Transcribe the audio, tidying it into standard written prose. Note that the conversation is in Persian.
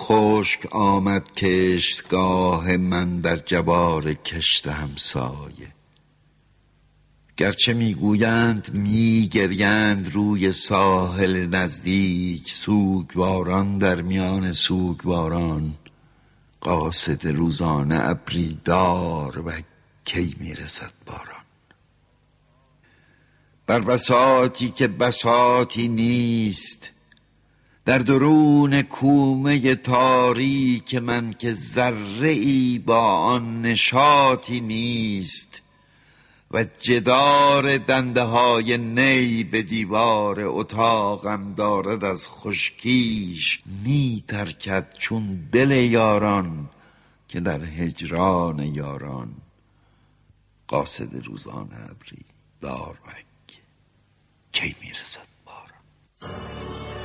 خشک آمد کشتگاه من در جوار کشت همسایه. گرچه میگویند میگریند روی ساحل نزدیک، سوگواران در میان سوگواران، قاصد روزانه ابری دار و کی میرسد باران. بر بساطی که بساطی نیست، در درون کومه تاریک من که ذره ای با آن نشاطی نیست، و جدار دنده های نی به دیوار اتاقم دارد از خشکیش می ترکد چون دل یاران که در هجران یاران. قاصد روزانه ابری دار و کی میرسد باران.